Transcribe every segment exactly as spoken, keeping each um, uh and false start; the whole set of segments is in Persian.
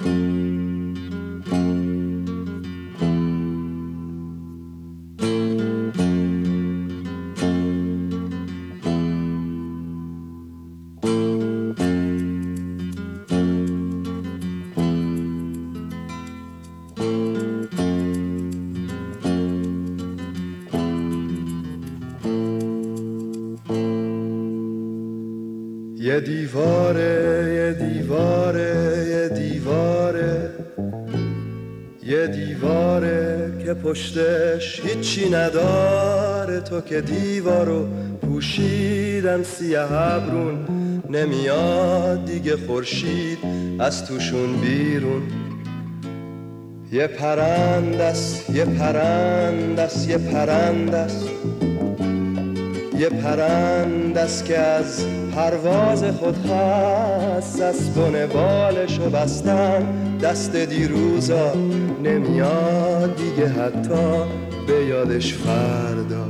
یه دیواره یه دیواره یه دیواره یه دیواره که پشتش هیچی نداره، تو که دیوارو پوشیدن سیاه ابرون، نمیاد دیگه خورشید از توشون بیرون. یه پرندست یه پرندست یه پرندست یه پرندست که از پرواز خود هست، از بن بالشو بستن دست دیروزا، نمیاد دیگه حتی به یادش فردا.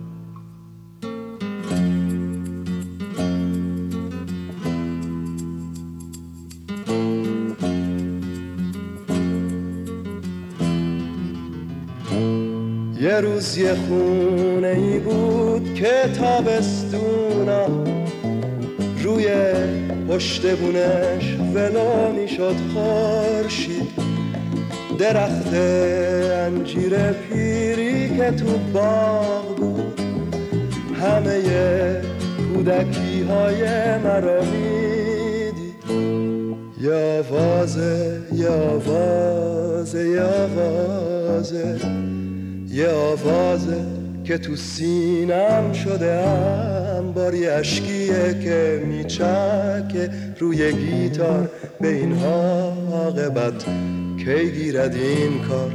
یه روز یه خونه ای بود که تابستونا روی پشت بونش ولو میشد خورشید، درخت انجیر پیری که تو باغ بود همه کودکی های مرا میدید. یه آوازه یه آوازه یه آوازه یه آوازه که تو سینم شده انبار، یه اشکیه که میچکه روی گیتار، به این عاقبت کی گیرد این کار.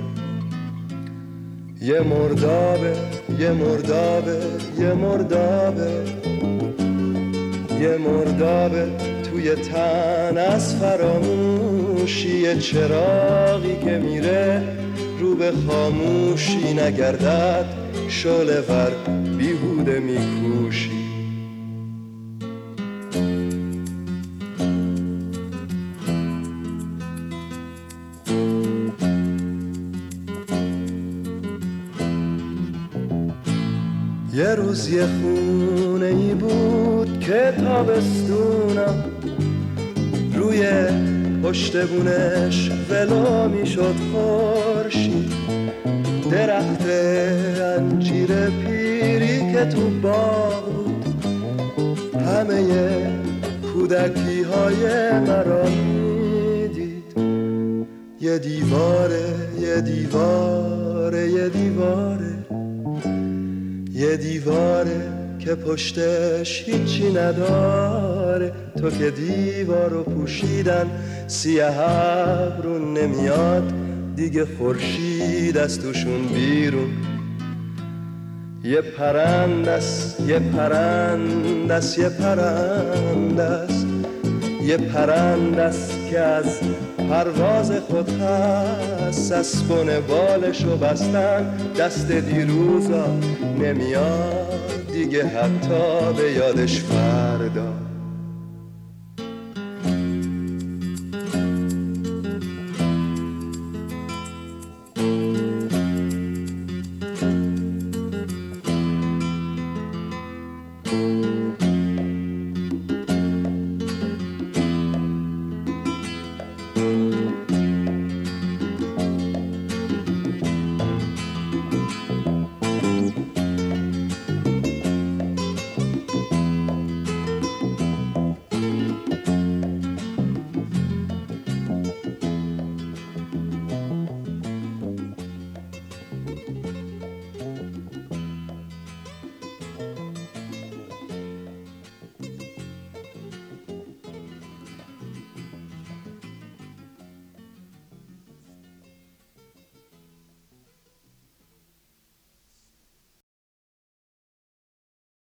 یه مردابه یه مردابه یه مردابه یه مردابه توی تن از فراموشی، یه چراغی که میره رو به خاموشی، نگردد شعله ور بیهوده میکوشی. یه روز یه خونه ای بود که تابستونم روی پشت بونش ولو میشد خورشید، درخت انجیر پیری که تو باغ بود همه کودکی های مرا میدید. یه دیواره یه دیواره یه دیواره یه دیواره که پشتش هیچی نداره، تو که دیوارو پوشیدن سیاه ابرون، نمیاد دیگه خورشید از توشون بیرون. یه پرندست یه پرندست یه پرندست یه پرندست که از پرواز خود هست، از بن بالشو بستن دست دیروزا، نمیاد دیگه حتی به یادش فردا.